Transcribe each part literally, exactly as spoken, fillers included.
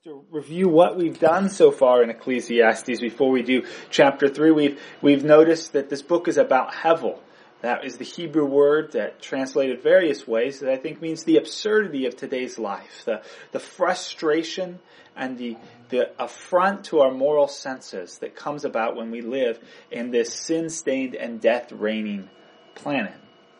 to review what we've done so far in Ecclesiastes before we do chapter three. We've, we've noticed that this book is about Hevel. That is the Hebrew word that translated various ways that I think means the absurdity of today's life, the, the frustration and the, the affront to our moral senses that comes about when we live in this sin-stained and death-reigning planet.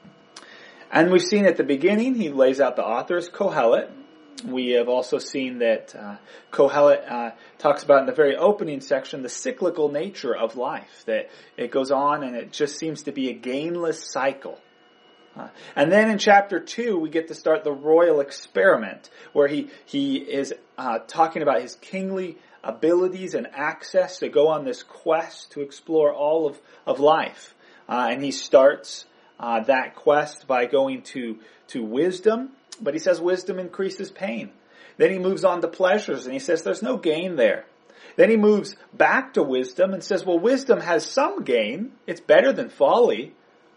And we've seen at the beginning, he lays out the author as Kohelet. We have also seen that uh, Kohelet uh, talks about in the very opening section the cyclical nature of life, that it goes on and it just seems to be a gainless cycle. Uh, and then in chapter two, we get to start the royal experiment, where he, he is uh, talking about his kingly abilities and access to go on this quest to explore all of, of life. Uh, and he starts uh, that quest by going to, to wisdom. But he says wisdom increases pain. Then he moves on to pleasures and he says there's no gain there. Then he moves back to wisdom and says, well, wisdom has some gain. It's better than folly.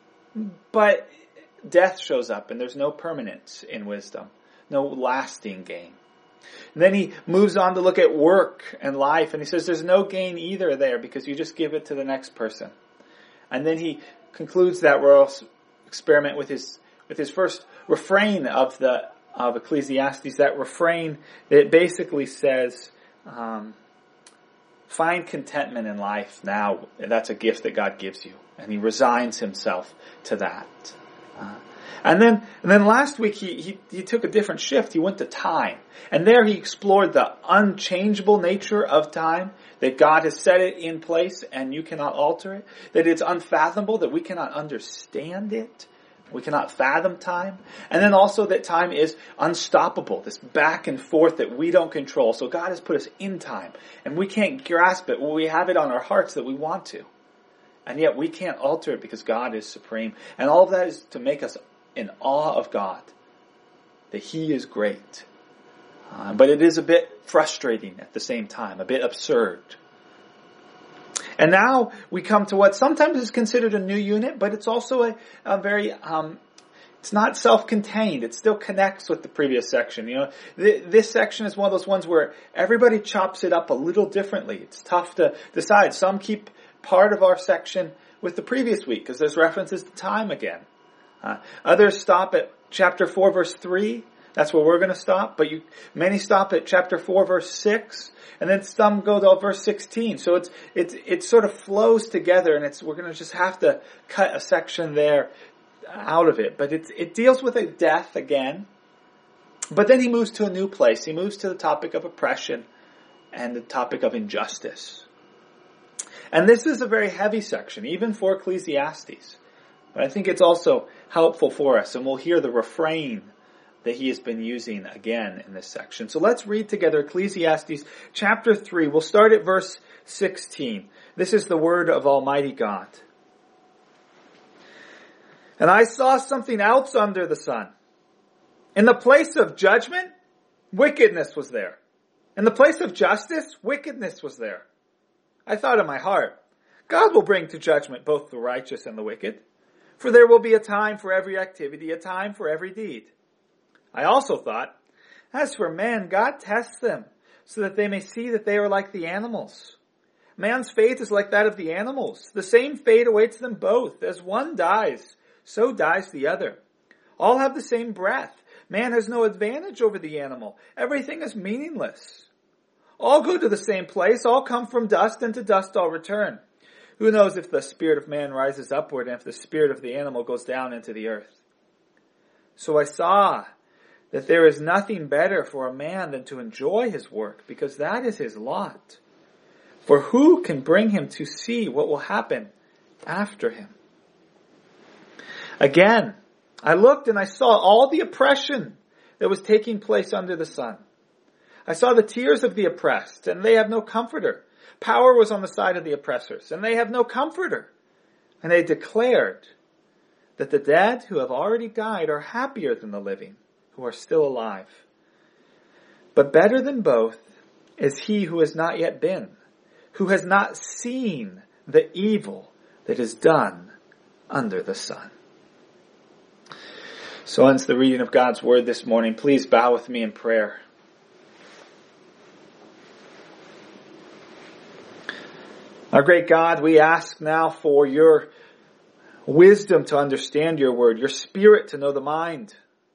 But death shows up and there's no permanence in wisdom. No lasting gain. And then he moves on to look at work and life and he says there's no gain either there because you just give it to the next person. And then he concludes that royal experiment with his with his first refrain of the of Ecclesiastes, that refrain that basically says, um, find contentment in life now. That's a gift that God gives you. And he resigns himself to that. Uh, and then and then last week he, he, he took a different shift. He went to time. And there he explored the unchangeable nature of time, that God has set it in place and you cannot alter it, that it's unfathomable, that we cannot understand it. We cannot fathom time. And then also that time is unstoppable, this back and forth that we don't control. So God has put us in time and we can't grasp it. Well, we have it on our hearts that we want to. And yet we can't alter it because God is supreme. And all of that is to make us in awe of God, that He is great. Uh, but it is a bit frustrating at the same time, a bit absurd. And now we come to what sometimes is considered a new unit, but it's also a, a very, um, it's not self-contained. It still connects with the previous section. You know, th- this section is one of those ones where everybody chops it up a little differently. It's tough to decide. Some keep part of our section with the previous week because there's references to time again. Uh, others stop at chapter four, verse three. That's where we're going to stop. But you, many stop at chapter four, verse six. And then some go to verse sixteen. So it's, it's, it sort of flows together and it's, we're going to just have to cut a section there out of it. But it's, it deals with a death again. But then he moves to a new place. He moves to the topic of oppression and the topic of injustice. And this is a very heavy section, even for Ecclesiastes. But I think it's also helpful for us. And we'll hear the refrain that he has been using again in this section. So let's read together Ecclesiastes chapter three. We'll start at verse sixteen. This is the word of Almighty God. And I saw something else under the sun. In the place of judgment, wickedness was there. In the place of justice, wickedness was there. I thought in my heart, God will bring to judgment both the righteous and the wicked. For there will be a time for every activity, a time for every deed. I also thought, as for men, God tests them, so that they may see that they are like the animals. Man's fate is like that of the animals. The same fate awaits them both. As one dies, so dies the other. All have the same breath. Man has no advantage over the animal. Everything is meaningless. All go to the same place. All come from dust, and to dust all return. Who knows if the spirit of man rises upward, and if the spirit of the animal goes down into the earth? So I saw that there is nothing better for a man than to enjoy his work, because that is his lot. For who can bring him to see what will happen after him? Again, I looked and I saw all the oppression that was taking place under the sun. I saw the tears of the oppressed, and they have no comforter. Power was on the side of the oppressors, and they have no comforter. And they declared that the dead who have already died are happier than the living, who are still alive. But better than both is he who has not yet been, who has not seen the evil that is done under the sun. So ends the reading of God's Word this morning. Please bow with me in prayer. Our great God, we ask now for your wisdom to understand your word, your spirit to know the mind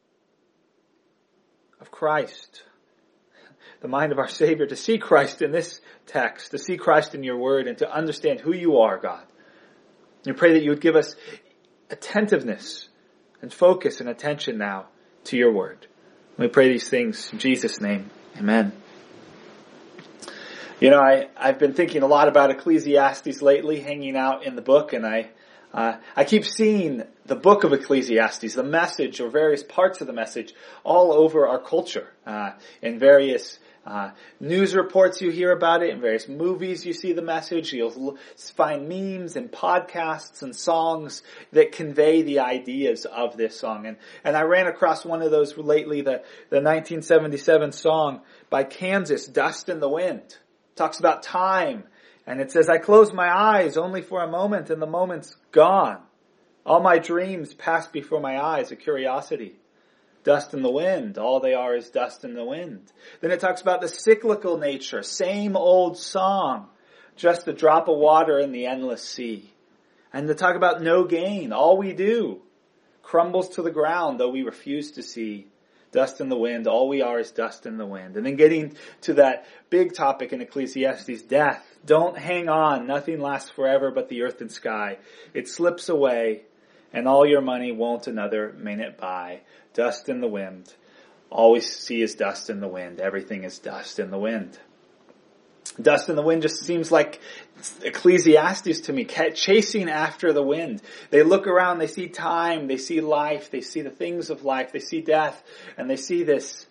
of Christ, the mind of our Savior, to see Christ in this text, to see Christ in your word, and to understand who you are, God. We pray that you would give us attentiveness and focus and attention now to your word. We pray these things in Jesus' name. Amen. You know, I, I've been thinking a lot about Ecclesiastes lately, hanging out in the book, and I uh, I keep seeing the book of Ecclesiastes, the message or various parts of the message all over our culture, uh, in various uh, news reports you hear about it, in various movies you see the message. You'll find memes and podcasts and songs that convey the ideas of this song. And, and I ran across one of those lately, the, the nineteen seventy-seven song by Kansas, Dust in the Wind. Talks about time, and it says, I close my eyes only for a moment, and the moment's gone. All my dreams pass before my eyes, a curiosity. Dust in the wind, all they are is dust in the wind. Then it talks about the cyclical nature, same old song, just a drop of water in the endless sea. And to talk about no gain, all we do crumbles to the ground, though we refuse to see. Dust in the wind, all we are is dust in the wind. And then getting to that big topic in Ecclesiastes, death. Don't hang on, nothing lasts forever but the earth and sky. It slips away, and all your money won't another minute buy. Dust in the wind, all we see is dust in the wind. Everything is dust in the wind. Dust in the wind just seems like Ecclesiastes to me, chasing after the wind. They look around, they see time, they see life, they see the things of life, they see death, and they see this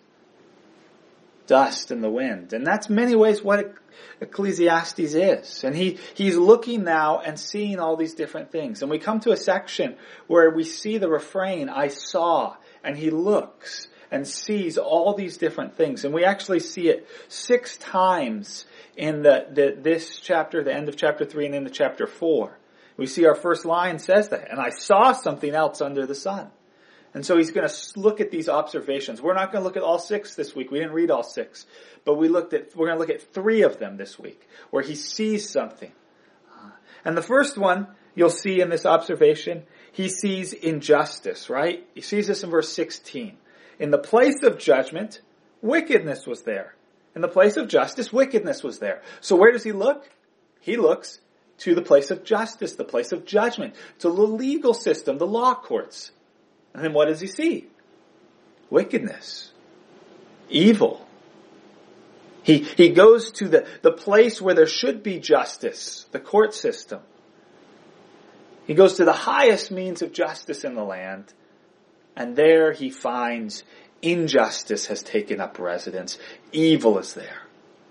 dust in the wind. And that's many ways what Ecclesiastes is. And he, he's looking now and seeing all these different things. And we come to a section where we see the refrain, I saw, and he looks and sees all these different things. And we actually see it six times in the, the this chapter, the end of chapter three, and into chapter four. We see our first line says that, and I saw something else under the sun. And so he's going to look at these observations. We're not going to look at all six this week. We didn't read all six. But we looked at, we're going to look at three of them this week, where he sees something. And the first one you'll see in this observation, he sees injustice, right? He sees this in verse sixteen. In the place of judgment, wickedness was there. In the place of justice, wickedness was there. So where does he look? He looks to the place of justice, the place of judgment, to the legal system, the law courts. And then what does he see? Wickedness. Evil. He, he goes to the, the place where there should be justice, the court system. He goes to the highest means of justice in the land, and there he finds injustice has taken up residence. Evil is there.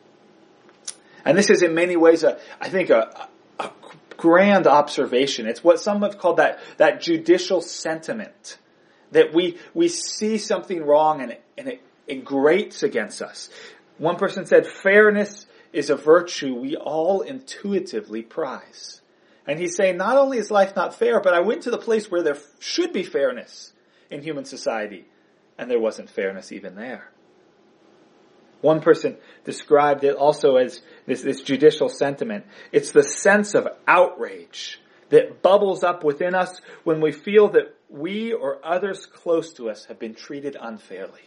And this is in many ways, a, I think, a, a grand observation. It's what some have called that, that judicial sentiment. That we, we see something wrong and, it, and it, it grates against us. One person said, fairness is a virtue we all intuitively prize. And he's saying, not only is life not fair, but I went to the place where there should be fairness in human society, and there wasn't fairness even there. One person described it also as this, this judicial sentiment. It's the sense of outrage that bubbles up within us when we feel that we or others close to us have been treated unfairly.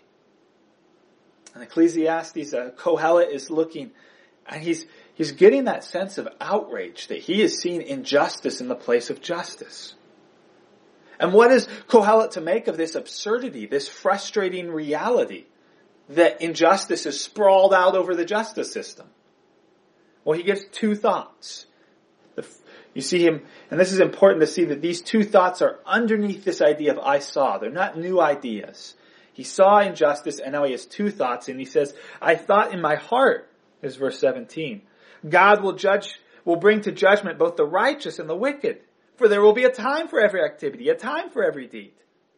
And Ecclesiastes, uh, Kohelet is looking, and he's he's getting that sense of outrage that he is seeing injustice in the place of justice. And what is Kohelet to make of this absurdity, this frustrating reality that injustice is sprawled out over the justice system? Well, he gives two thoughts. The, you see him, and this is important to see that these two thoughts are underneath this idea of I saw. They're not new ideas. He saw injustice, and now he has two thoughts, and he says, I thought in my heart, is verse seventeen, God will judge, will bring to judgment both the righteous and the wicked. For there will be a time for every activity, a time for every deed.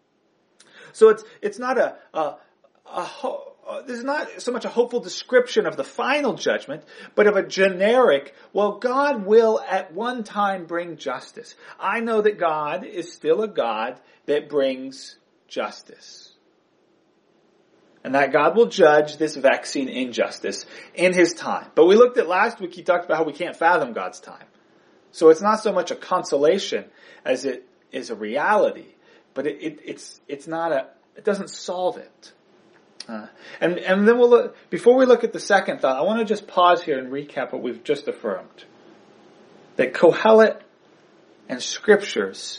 So it's it's not a, a, a ho- this is not so much a hopeful description of the final judgment, but of a generic, well, God will at one time bring justice. I know that God is still a God that brings justice. And that God will judge this vexing injustice in His time. But we looked at last week, He talked about how we can't fathom God's time. So it's not so much a consolation as it is a reality, but it, it, it's it's not a it doesn't solve it. Uh, and and then we'll look, before we look at the second thought, I want to just pause here and recap what we've just affirmed. That Kohelet and Scriptures,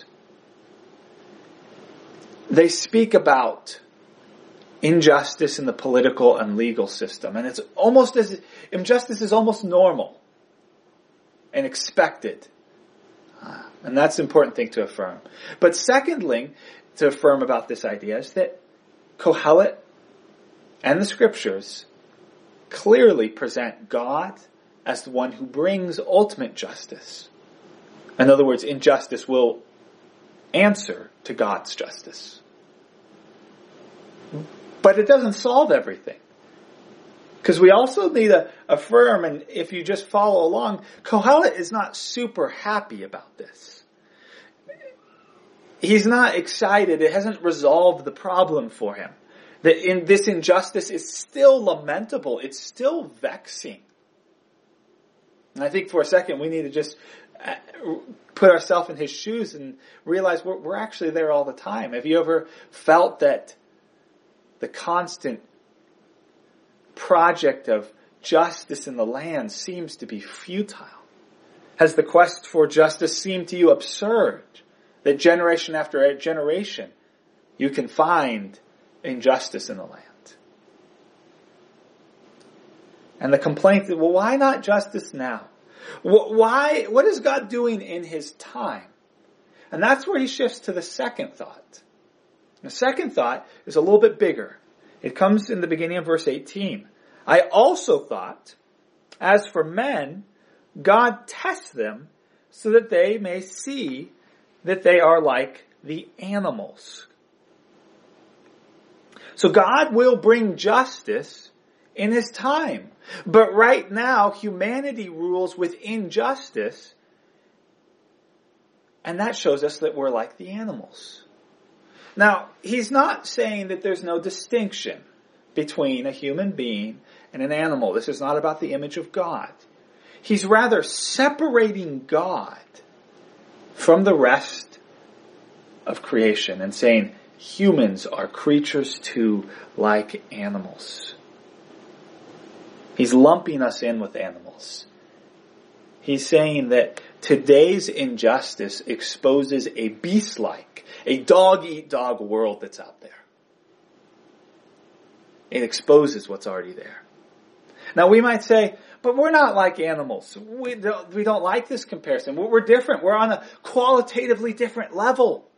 they speak about injustice in the political and legal system. And it's almost as, injustice is almost normal and expected. Uh, and that's an important thing to affirm. But secondly, to affirm about this idea is that Kohelet and the Scriptures clearly present God as the one who brings ultimate justice. In other words, injustice will answer to God's justice. But it doesn't solve everything. Because we also need to affirm, and if you just follow along, Kohelet is not super happy about this. He's not excited. It hasn't resolved the problem for him. That in this injustice is still lamentable. It's still vexing. And I think for a second we need to just put ourselves in his shoes and realize we're, we're actually there all the time. Have you ever felt that the constant project of justice in the land seems to be futile? Has the quest for justice seemed to you absurd? That generation after generation you can find injustice in the land. And the complaint that, well, why not justice now? Why, what is God doing in his time? And that's where he shifts to the second thought. The second thought is a little bit bigger. It comes in the beginning of verse eighteen. I also thought, as for men, God tests them so that they may see that they are like the animals. So God will bring justice in his time. But right now, humanity rules with injustice, and that shows us that we're like the animals. Now, he's not saying that there's no distinction between a human being and an animal. This is not about the image of God. He's rather separating God from the rest of creation and saying humans are creatures too, like animals. He's lumping us in with animals. He's saying that today's injustice exposes a beast-like, a dog-eat-dog world that's out there. It exposes what's already there. Now we might say, but we're not like animals. We don't, we don't like this comparison. We're, we're different. We're on a qualitatively different level.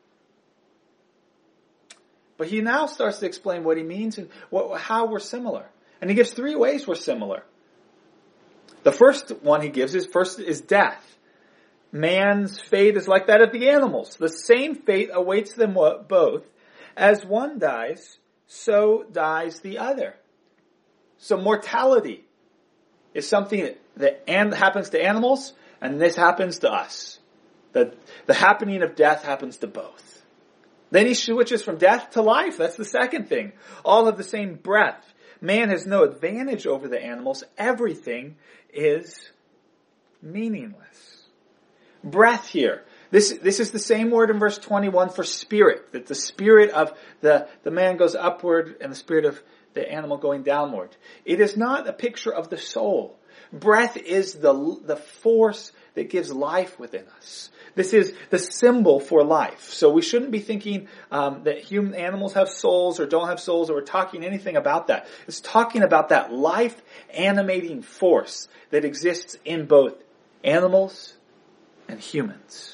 But he now starts to explain what he means and what, how we're similar. And he gives three ways we're similar. The first one he gives is first is death. Man's fate is like that of the animals. The same fate awaits them both. As one dies, so dies the other. So mortality is something that, that happens to animals, and this happens to us. The, the happening of death happens to both. Then he switches from death to life. That's the second thing. All have the same breath. Man has no advantage over the animals. Everything is meaningless. Breath here. This, this is the same word in verse twenty-one for spirit. That the spirit of the, the man goes upward and the spirit of the animal going downward. It is not a picture of the soul. Breath is the, the force that gives life within us. This is the symbol for life. So we shouldn't be thinking um, that human animals have souls or don't have souls, or we're talking anything about that. It's talking about that life-animating force that exists in both animals and humans.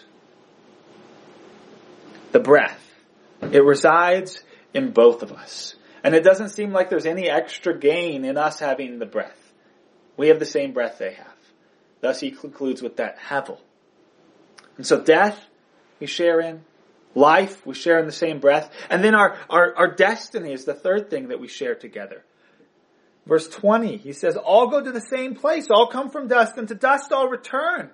The breath. It resides in both of us. And it doesn't seem like there's any extra gain in us having the breath. We have the same breath they have. Thus he concludes with that hevel. And so death, we share in. Life, we share in the same breath. And then our, our, our destiny is the third thing that we share together. Verse twenty, he says, all go to the same place. All come from dust, and to dust all return.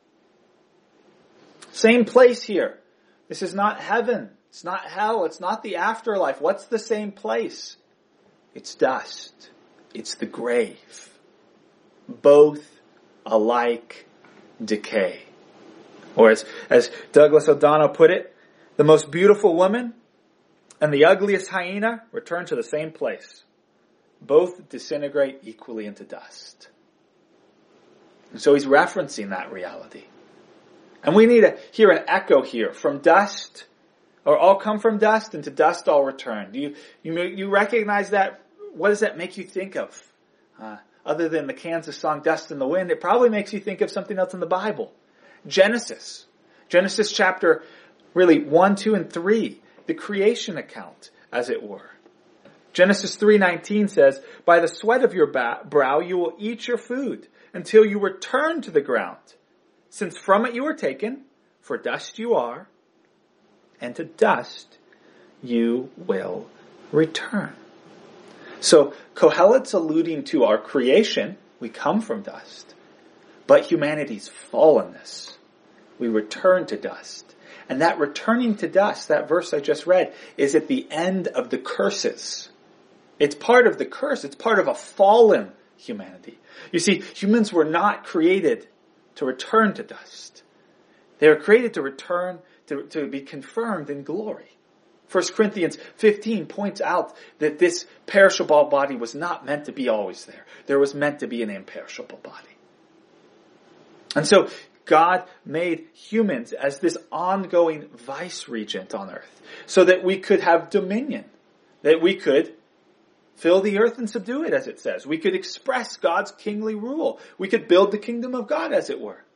Same place here. This is not heaven. It's not hell. It's not the afterlife. What's the same place? It's dust. It's the grave. Both alike decay. Or as, as Douglas O'Donnell put it, the most beautiful woman and the ugliest hyena return to the same place. Both disintegrate equally into dust. And so he's referencing that reality. And we need to hear an echo here. From dust, or all come from dust, and to dust all return. Do you, you, you recognize that? What does that make you think of? Uh, other than the Kansas song, Dust in the Wind, it probably makes you think of something else in the Bible. Genesis. Genesis chapter, really, one, two, and three. The creation account, as it were. Genesis three nineteen says, by the sweat of your brow you will eat your food, until you return to the ground. Since from it you were taken, for dust you are, and to dust you will return. So, Kohelet's alluding to our creation. We come from dust. But humanity's fallenness. We return to dust. And that returning to dust, that verse I just read, is at the end of the curses. It's part of the curse. It's part of a fallen humanity. You see, humans were not created to return to dust. They were created to return, to, to be confirmed in glory. First Corinthians fifteen points out that this perishable body was not meant to be always there. There was meant to be an imperishable body. And so God made humans as this ongoing vice regent on earth so that we could have dominion, that we could fill the earth and subdue it, as it says. We could express God's kingly rule. We could build the kingdom of God, as it were.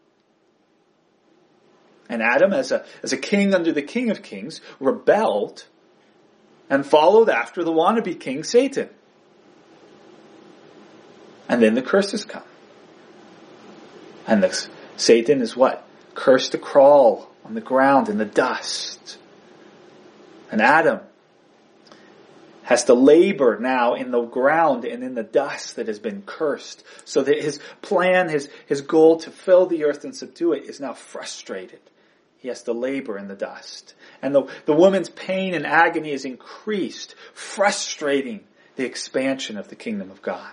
And Adam, as a, as a king under the King of Kings, rebelled and followed after the wannabe king, Satan. And then the curses come. And the, Satan is what? Cursed to crawl on the ground in the dust. And Adam has to labor now in the ground and in the dust that has been cursed, so that his plan, his, his goal to fill the earth and subdue it is now frustrated. He has to labor in the dust. And the, the woman's pain and agony is increased, frustrating the expansion of the kingdom of God.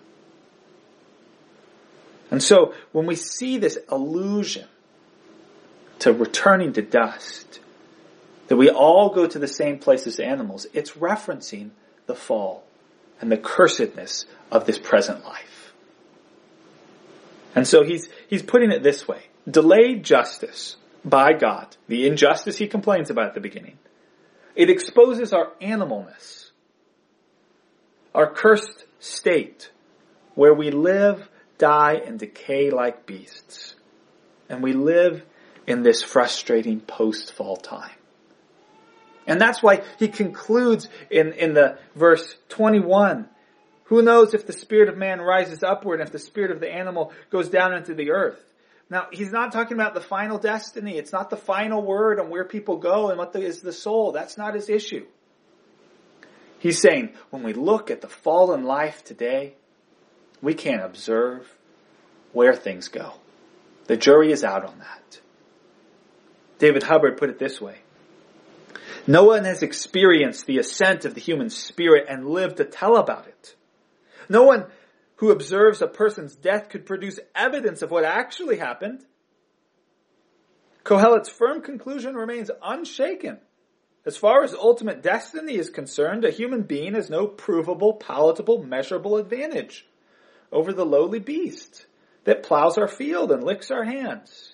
And so, when we see this allusion to returning to dust, that we all go to the same place as animals, it's referencing the fall and the cursedness of this present life. And so he's, he's putting it this way. Delayed justice by God, the injustice he complains about at the beginning, it exposes our animalness, our cursed state, where we live, die, and decay like beasts. And we live in this frustrating post-fall time. And that's why he concludes in, in the verse twenty-one. Who knows if the spirit of man rises upward and if the spirit of the animal goes down into the earth? Now, he's not talking about the final destiny. It's not the final word on where people go and what the, is the soul. That's not his issue. He's saying, when we look at the fallen life today, we can't observe where things go. The jury is out on that. David Hubbard put it this way. No one has experienced the ascent of the human spirit and lived to tell about it. No one who observes a person's death could produce evidence of what actually happened. Kohelet's firm conclusion remains unshaken. As far as ultimate destiny is concerned, a human being has no provable, palatable, measurable advantage over the lowly beast that plows our field and licks our hands.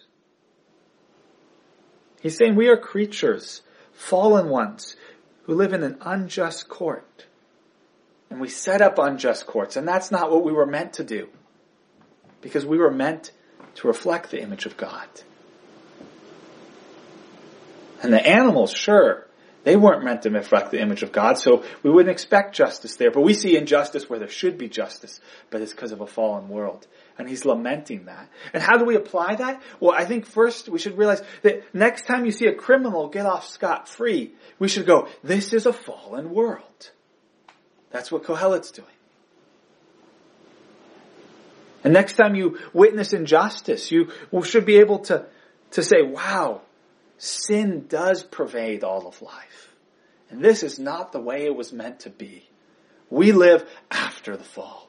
He's saying we are creatures, fallen ones, who live in an unjust court. And we set up unjust courts, and that's not what we were meant to do. Because we were meant to reflect the image of God. And the animals, sure, they weren't meant to reflect the image of God, so we wouldn't expect justice there. But we see injustice where there should be justice, but it's because of a fallen world. And he's lamenting that. And how do we apply that? Well, I think first we should realize that next time you see a criminal get off scot-free, we should go, this is a fallen world. That's what Kohelet's doing. And next time you witness injustice, you should be able to, to say, wow, sin does pervade all of life. And this is not the way it was meant to be. We live after the fall.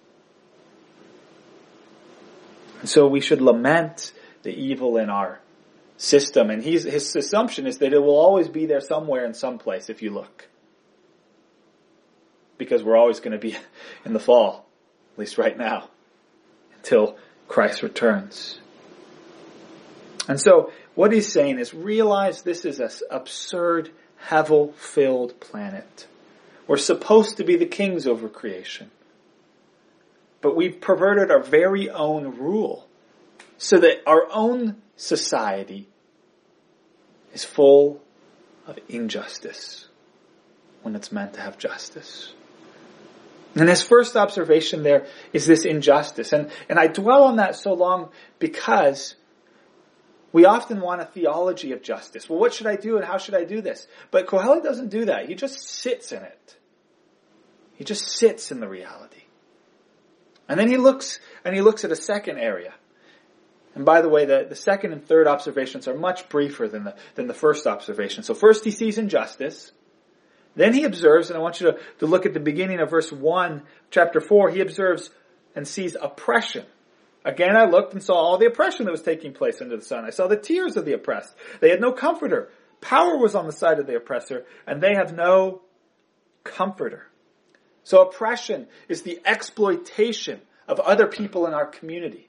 And so we should lament the evil in our system. And he's, his assumption is that it will always be there somewhere in some place if you look. Because we're always going to be in the fall, at least right now, until Christ returns. And so what he's saying is realize this is an absurd, Hevel-filled planet. We're supposed to be the kings over creation. But we've perverted our very own rule so that our own society is full of injustice when it's meant to have justice. And his first observation there is this injustice. And, and I dwell on that so long because we often want a theology of justice. Well, what should I do and how should I do this? But Kohelet doesn't do that. He just sits in it. He just sits in the reality. And then he looks, and he looks at a second area. And by the way, the, the second and third observations are much briefer than the, than the first observation. So first he sees injustice. Then he observes, and I want you to, to look at the beginning of verse one, chapter four, he observes and sees oppression. Again, I looked and saw all the oppression that was taking place under the sun. I saw the tears of the oppressed. They had no comforter. Power was on the side of the oppressor, and they have no comforter. So oppression is the exploitation of other people in our community.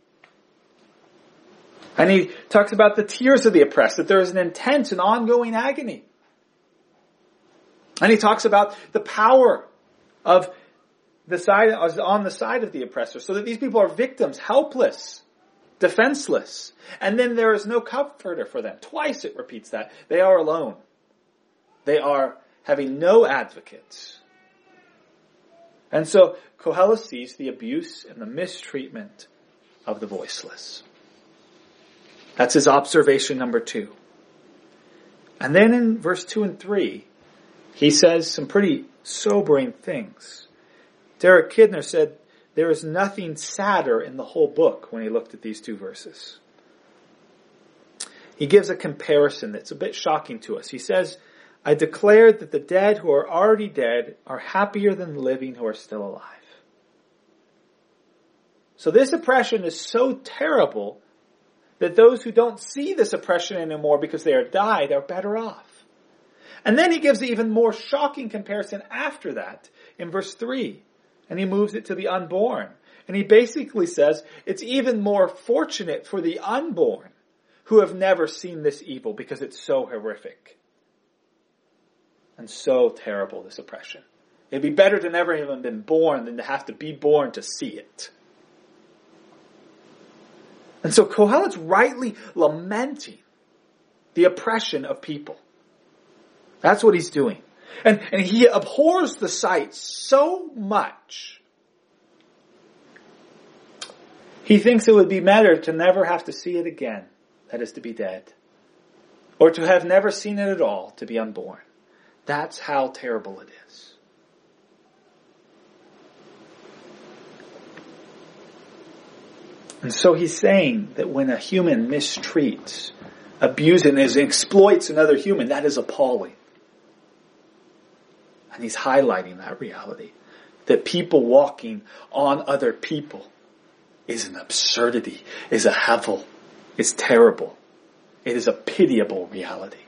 And he talks about the tears of the oppressed, that there is an intense and ongoing agony. And he talks about the power of the side, on the side of the oppressor, so that these people are victims, helpless, defenseless. And then there is no comforter for them. Twice it repeats that. They are alone. They are having no advocates. And so Kohelet sees the abuse and the mistreatment of the voiceless. That's his observation number two. And then in verse two and three, he says some pretty sobering things. Derek Kidner said there is nothing sadder in the whole book when he looked at these two verses. He gives a comparison that's a bit shocking to us. He says, I declared that the dead who are already dead are happier than the living who are still alive. So this oppression is so terrible that those who don't see this oppression anymore because they are died are better off. And then he gives an even more shocking comparison after that in verse three. And he moves it to the unborn. And he basically says it's even more fortunate for the unborn who have never seen this evil because it's so horrific and so terrible, this oppression. It'd be better to never even been born than to have to be born to see it. And so Kohelet's rightly lamenting the oppression of people. That's what he's doing. And, and he abhors the sight so much. He thinks it would be better to never have to see it again, that is to be dead. Or to have never seen it at all, to be unborn. That's how terrible it is. And so he's saying that when a human mistreats, abuses, and exploits another human, that is appalling. And he's highlighting that reality. That people walking on other people is an absurdity, is a hevel, is terrible. It is a pitiable reality.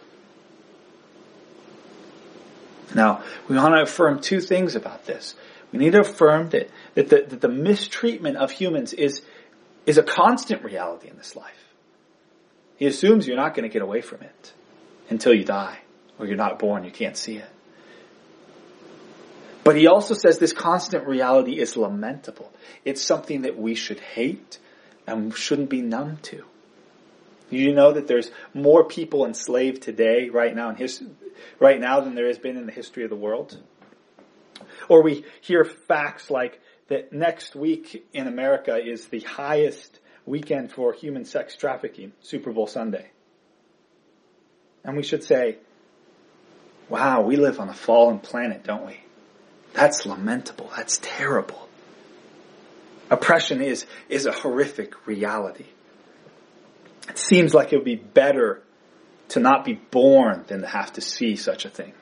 Now, we want to affirm two things about this. We need to affirm that, that, the, that the mistreatment of humans is, is a constant reality in this life. He assumes you're not going to get away from it until you die, or you're not born, you can't see it. But he also says this constant reality is lamentable. It's something that we should hate and shouldn't be numb to. You know that there's more people enslaved today, right now in his, right now, than there has been in the history of the world. Or we hear facts like that next week in America is the highest weekend for human sex trafficking, Super Bowl Sunday. And we should say, wow, we live on a fallen planet, don't we? That's lamentable. That's terrible. Oppression is, is a horrific reality. It seems like it would be better to not be born than to have to see such a thing.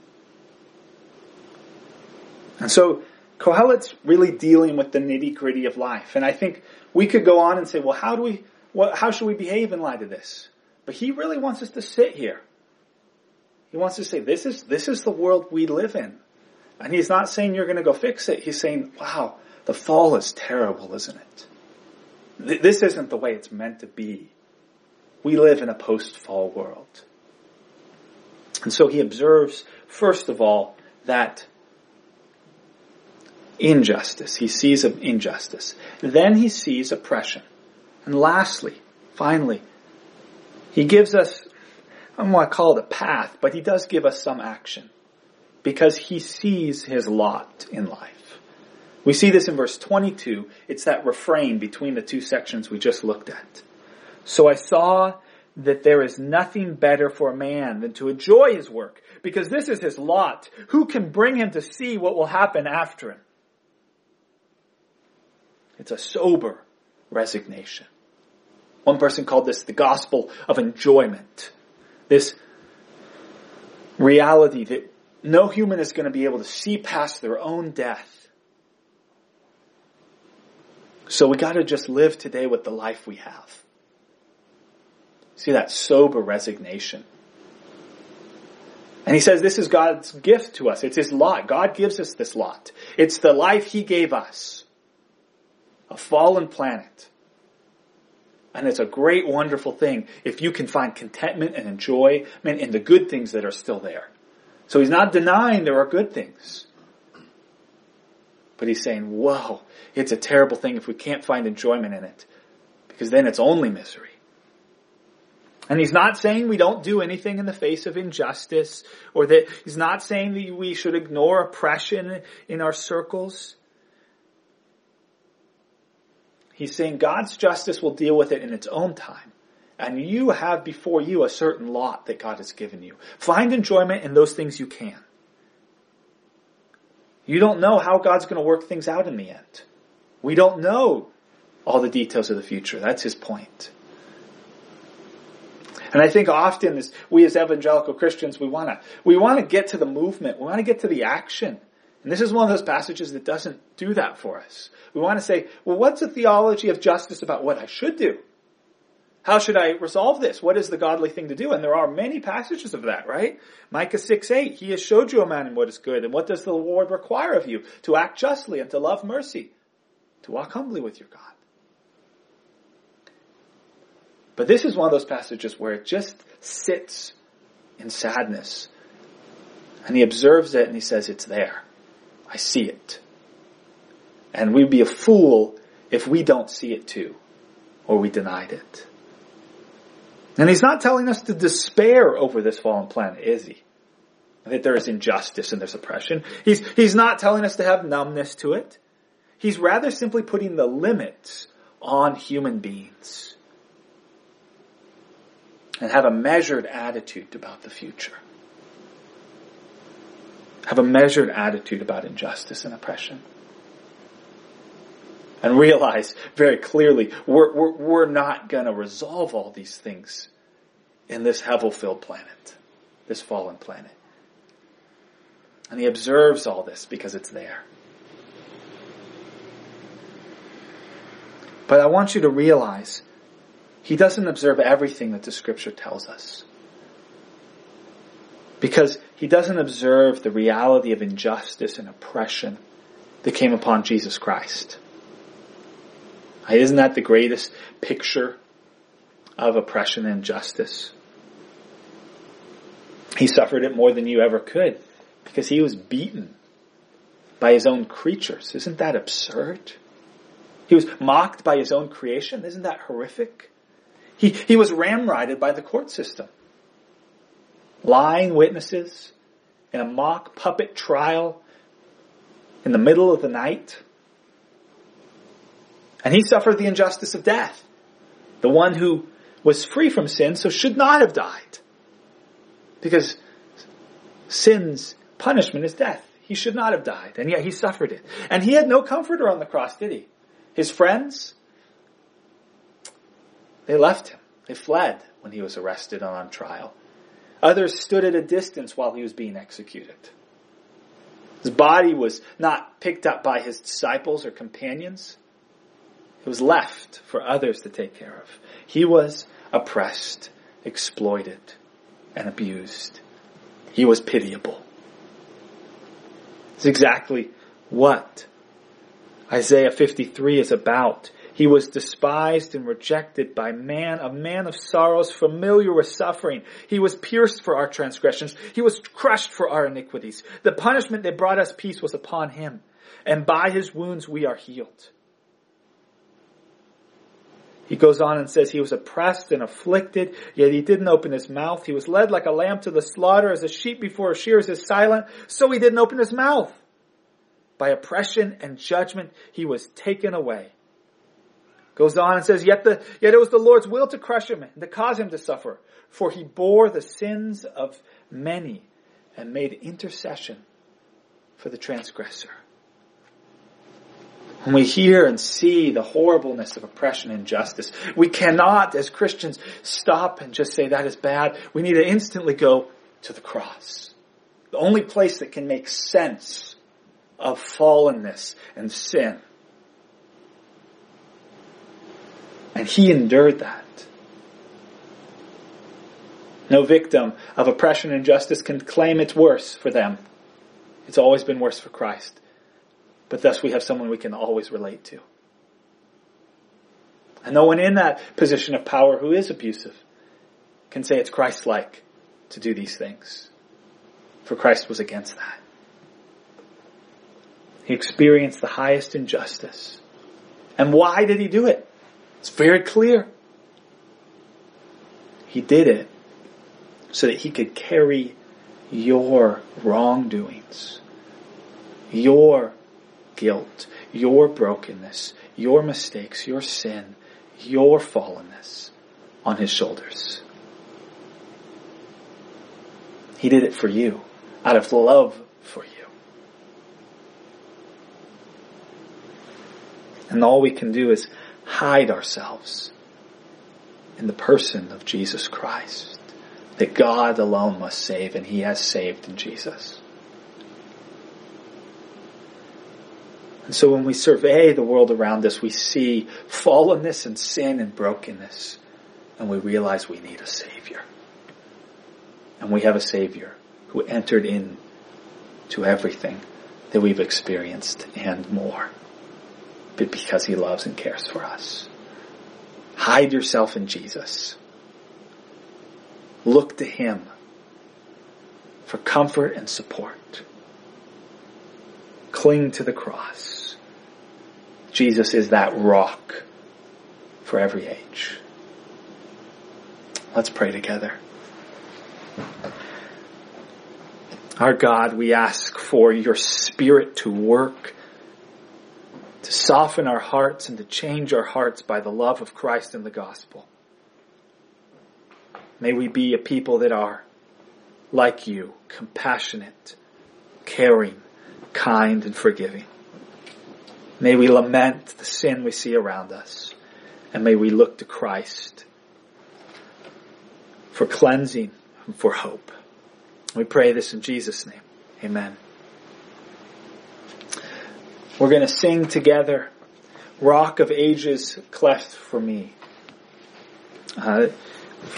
And so Kohelet's really dealing with the nitty-gritty of life. And I think we could go on and say, well, how do we, what, how should we behave in light of this? But he really wants us to sit here. He wants to say, this is, this is the world we live in. And he's not saying you're going to go fix it. He's saying, wow, the fall is terrible, isn't it? Th- this isn't the way it's meant to be. We live in a post-fall world. And so he observes, first of all, that injustice. He sees an injustice. Then he sees oppression. And lastly, finally, he gives us, I don't want to call it a path, but he does give us some action. Because he sees his lot in life. We see this in verse twenty-two. It's that refrain between the two sections we just looked at. So I saw that there is nothing better for a man than to enjoy his work, because this is his lot. Who can bring him to see what will happen after him? It's a sober resignation. One person called this the gospel of enjoyment. This reality that no human is going to be able to see past their own death. So we got to just live today with the life we have. See that sober resignation. And he says this is God's gift to us. It's his lot. God gives us this lot. It's the life he gave us. A fallen planet. And it's a great, wonderful thing if you can find contentment and enjoyment in the good things that are still there. So he's not denying there are good things. But he's saying, whoa, it's a terrible thing if we can't find enjoyment in it. Because then it's only misery. And he's not saying we don't do anything in the face of injustice, or that he's not saying that we should ignore oppression in our circles. He's saying God's justice will deal with it in its own time. And you have before you a certain lot that God has given you. Find enjoyment in those things you can. You don't know how God's going to work things out in the end. We don't know all the details of the future. That's his point. And I think often as we as evangelical Christians, we want to we want to get to the movement. We want to get to the action. And this is one of those passages that doesn't do that for us. We want to say, well, what's the theology of justice about what I should do? How should I resolve this? What is the godly thing to do? And there are many passages of that, right? Micah six eight, he has showed you a man in what is good. And what does the Lord require of you? To act justly and to love mercy. To walk humbly with your God. But this is one of those passages where it just sits in sadness. And he observes it and he says, it's there. I see it. And we'd be a fool if we don't see it too. Or we denied it. And he's not telling us to despair over this fallen planet, is he? That there is injustice and there's oppression. He's, he's not telling us to have numbness to it. He's rather simply putting the limits on human beings. And have a measured attitude about the future. Have a measured attitude about injustice and oppression. And realize very clearly, we're, we're, we're not going to resolve all these things in this Hevel-filled planet, this fallen planet. And he observes all this because it's there. But I want you to realize, he doesn't observe everything that the Scripture tells us. Because he doesn't observe the reality of injustice and oppression that came upon Jesus Christ. Isn't that the greatest picture of oppression and injustice? He suffered it more than you ever could because he was beaten by his own creatures. Isn't that absurd? He was mocked by his own creation. Isn't that horrific? He, he was ramroded by the court system. Lying witnesses in a mock puppet trial in the middle of the night. And he suffered the injustice of death. The one who was free from sin, so should not have died. Because sin's punishment is death. He should not have died. And yet he suffered it. And he had no comforter on the cross, did he? His friends, they left him. They fled when he was arrested and on trial. Others stood at a distance while he was being executed. His body was not picked up by his disciples or companions. It was left for others to take care of. He was oppressed exploited and abused. He was pitiable. It's exactly what Isaiah fifty-three is about. He was despised and rejected by man, a man of sorrows, familiar with suffering. He was pierced for our transgressions. He was crushed for our iniquities. The punishment that brought us peace was upon him, and by his wounds we are healed. He goes on and says he was oppressed and afflicted, yet he didn't open his mouth. He was led like a lamb to the slaughter, as a sheep before her shears is silent, so he didn't open his mouth. By oppression and judgment he was taken away. Goes on and says, yet the yet it was the Lord's will to crush him and to cause him to suffer. For he bore the sins of many and made intercession for the transgressor. When we hear and see the horribleness of oppression and injustice, we cannot, as Christians, stop and just say that is bad. We need to instantly go to the cross. The only place that can make sense of fallenness and sin. And he endured that. No victim of oppression and injustice can claim it's worse for them. It's always been worse for Christ. But thus we have someone we can always relate to. And no one in that position of power who is abusive can say it's Christ-like to do these things. For Christ was against that. He experienced the highest injustice. And why did he do it? It's very clear. He did it so that he could carry your wrongdoings, your guilt, your brokenness, your mistakes, your sin, your fallenness on his shoulders. He did it for you, out of love for you. And all we can do is hide ourselves in the person of Jesus Christ, that God alone must save, and he has saved in Jesus. And so when we survey the world around us, we see fallenness and sin and brokenness, and we realize we need a Savior. And we have a Savior who entered in to everything that we've experienced and more, but because he loves and cares for us. Hide yourself in Jesus. Look to him for comfort and support. Cling to the cross. Jesus is that rock for every age. Let's pray together. Our God, we ask for your Spirit to work, to soften our hearts and to change our hearts by the love of Christ and the gospel. May we be a people that are like you, compassionate, caring, kind, and forgiving. May we lament the sin we see around us, and may we look to Christ for cleansing and for hope. We pray this in Jesus' name. Amen. We're going to sing together, Rock of Ages, Cleft for Me. Uh,